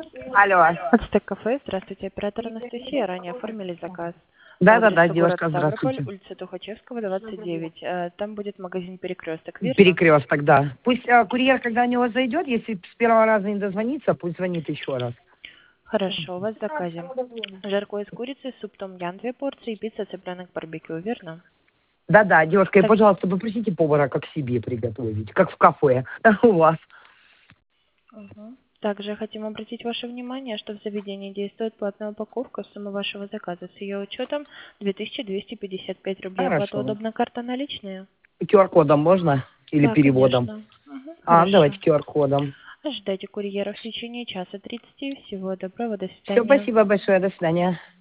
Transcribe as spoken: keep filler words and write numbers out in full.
Алло. Ацтек кафе, здравствуйте, оператор Анастасия, ранее оформили заказ. Да-да-да, Адрес город девушка, Ставрополь, здравствуйте. улица Тухачевского, двадцать девять. Э, Там будет магазин Перекресток, верно? Перекресток, да. Пусть а, курьер, когда у него зайдет, если с первого раза не дозвонится, пусть звонит еще раз. Хорошо, у вас в заказе жаркое из курицы, суп том-ям, две порции, пицца, цыпленок, барбекю, верно? Да-да, девушка, и, Так, пожалуйста, попросите повара как себе приготовить, как в кафе у вас. мгм. Также хотим обратить ваше внимание, что в заведении действует платная упаковка. Сумма вашего заказа с ее учетом две тысячи двести пятьдесят пять рублей. Оплата Хорошо. удобна, карта наличные? ку ар-кодом можно? Или Да, переводом? конечно. Мгм. А, Хорошо. давайте ку ар-кодом. Ожидайте курьера в течение часа тридцати. Всего доброго, до Все, свидания. спасибо большое, до свидания.